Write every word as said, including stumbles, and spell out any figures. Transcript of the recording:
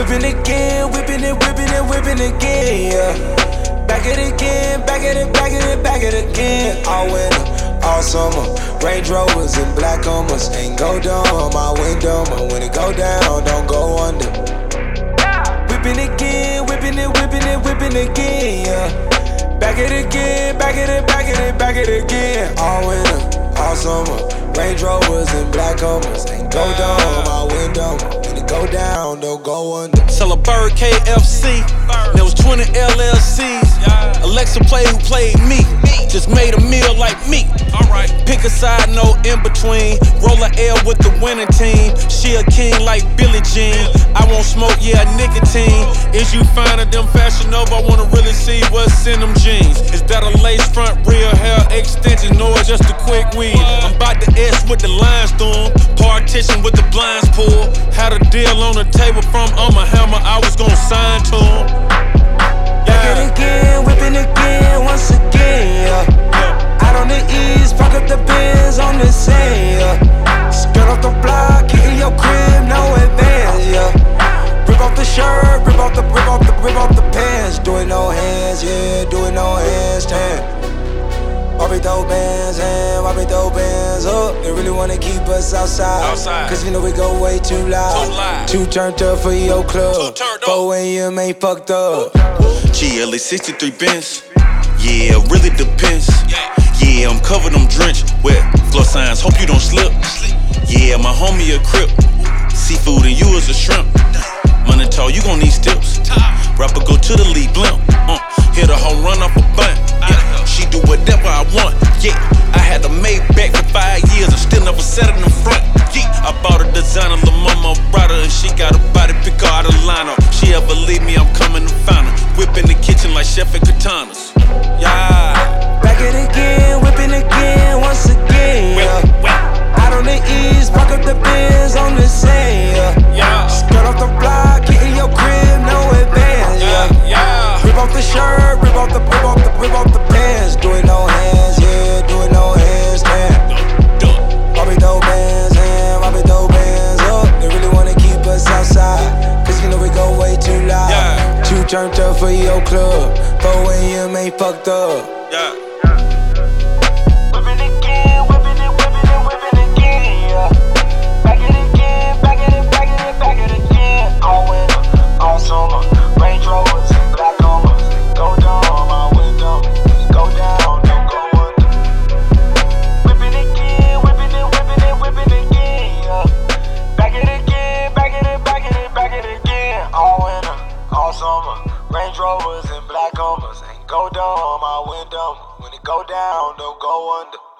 Whipping again, whipping it, whipping it, whipping again, yeah. Back it again, back it, back it, back it again. All winter, all summer, Range Rovers and black Hummers. Ain't go down, my window, but when it go down, don't go under. Whipping again, whipping it, whipping it, whipping again, yeah. Back it again, back it, back it, back it again. All winter, all summer, Range Rovers and black Hummers. Ain't go down, my window, when it go down, don't go under. Sell a bird K F C, there was twenty L L Cs. Alexa play who played me, just made a meal like me. Alright, pick a side, no in between. Roll a L with the winning team. She a king like Billie Jean. I won't smoke, yeah, nicotine. Is you finer than Fashion Nova? I wanna really see what's in them jeans. Is that a lace front, real hair extension, or just a quick weave? I'm about to S with the lines storm, partition with the blinds pulled. Had a deal on the table from I'ma Hammer, I was gon' sign to him. Back it again, whipping again, once again, yeah. Out on the east, park up the Benz on the sand, yeah. Skirt off the block, hitting your crib, no advance, yeah. Rip off the shirt, rip off the, rip off the, rip off the pants. Do it no hands, yeah, do it no hands, stand. Why we throw bands and why we throw bands up? They really wanna keep us outside, outside. Cause you know we go way too loud. Too loud. Too turned up for your club. four A M ain't fucked up. G L A sixty-three Benz. Yeah, really depends. Yeah, I'm covered, I'm drenched. Wet floor signs, hope you don't slip. Yeah, my homie a crip. Seafood and you is a shrimp. Money tall, you gon' need steps. Rapper go to the lead blimp. Uh, hit a home run off a bunt. Yeah, she do whatever I want. Yeah, I had a Maybach for five years and still never sat in the front. Yeah, I bought a designer, La Mama brought her, and she got a body pick her out of lineup. She ever leave me, I'm coming to find her. Whip in the kitchen like Chef and Katanas. Yeah. Back it again, whipping again, once again, yeah. Out on the east, park up the Benz on the sand, yeah. Skirt off the block, hitting your crib, no advance, yeah. Rip off the shirt, rip off the, rip off the, rip off the pants. Do it no hands, yeah, do it no hands, stand. Why we throw bands and why we throw bands up? They really wanna keep us outside, cause you know we go way too loud. Too turned up for your club, four A M ain't fucked up. Yeah. Whipping again, whipping it, whipping it, whipping again, yeah. Back it again, back it, back it, back it again. All winter, all summer, Range Rovers and black Hummers. Go down, my window, go down, don't go under. Whipping again, whipping it, whipping it, whipping again, yeah. Back it again, back it, back it, back it again. All winter, all summer, Range Rovers and black Hummers. Ain't go down, my window. When it go down, don't go under.